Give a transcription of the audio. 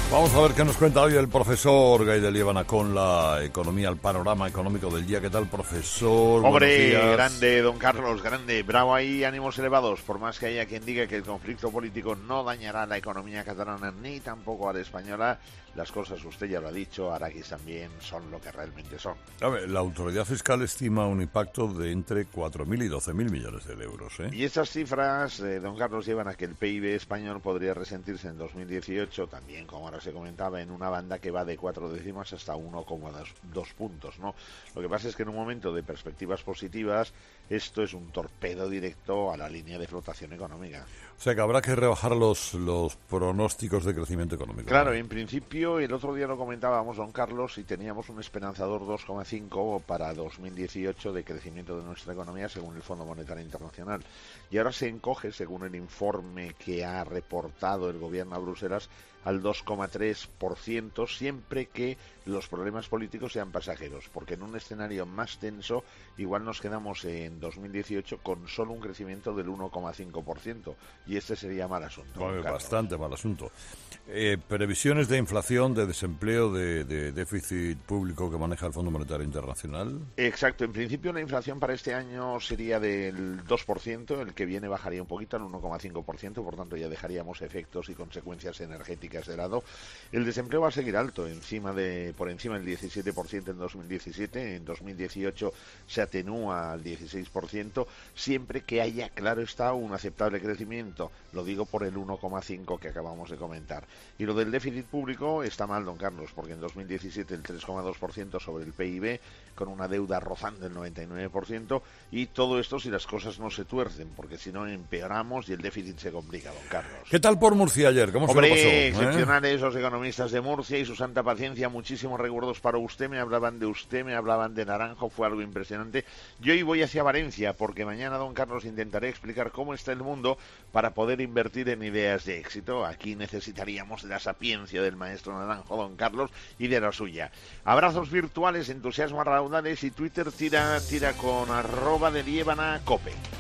Vamos a ver qué nos cuenta hoy el profesor Gay de Liébana con la economía, el panorama económico del día. ¿Qué tal, profesor? Hombre, grande, don Carlos, grande. Bravo ahí, ánimos elevados. Por más que haya quien diga que el conflicto político no dañará la economía catalana ni tampoco a la española, las cosas, usted ya lo ha dicho, Araquis también, son lo que realmente son. A ver, la autoridad fiscal estima un impacto de entre 4.000 y 12.000 millones de euros. Y estas cifras, don Carlos, llevan a que el PIB español podría resentirse en 2018, también como ahora se comentaba, en una banda que va de 4 décimas hasta 1,2 puntos, ¿no? Lo que pasa es que en un momento de perspectivas positivas, esto es un torpedo directo a la línea de flotación económica. O sea que habrá que rebajar los pronósticos de crecimiento económico. Claro, en principio, el otro día lo comentábamos, don Carlos, y teníamos un esperanzador 2,5 para 2018 de crecimiento de nuestra economía según el Fondo Monetario Internacional. Y ahora se encoge, según el informe que ha reportado el gobierno a Bruselas, al 2,3%, siempre que los problemas políticos sean pasajeros, porque en un escenario más tenso igual nos quedamos en 2018 con solo un crecimiento del 1,5%, y este sería mal asunto. Bueno, bastante mal asunto. ¿Previsiones de inflación, de desempleo, de déficit público que maneja el Fondo Monetario Internacional? Exacto, en principio la inflación para este año sería del 2%, el que viene bajaría un poquito al 1,5%, por tanto ya dejaríamos efectos y consecuencias energéticas de lado. El desempleo va a seguir alto, por encima del 17% en 2017, en 2018 se atenúa al 16%, siempre que haya, claro está, un aceptable crecimiento, lo digo por el 1,5 que acabamos de comentar. Y lo del déficit público está mal, don Carlos, porque en 2017 el 3,2% sobre el PIB, con una deuda rozando el 99%, y todo esto si las cosas no se tuercen, porque si no empeoramos y el déficit se complica, don Carlos. ¿Qué tal por Murcia ayer? ¿Cómo se lo pasó? Excepcionales los economistas de Murcia y su santa paciencia, muchísimos recuerdos para usted, me hablaban de Naranjo, fue algo impresionante. Yo hoy voy hacia Valencia, porque mañana, don Carlos, intentaré explicar cómo está el mundo para poder invertir en ideas de éxito. Aquí necesitaríamos de la sapiencia del maestro Naranjo, don Carlos, y de la suya. Abrazos virtuales, entusiasmo a raudales, y Twitter tira con @de Liébana Cope.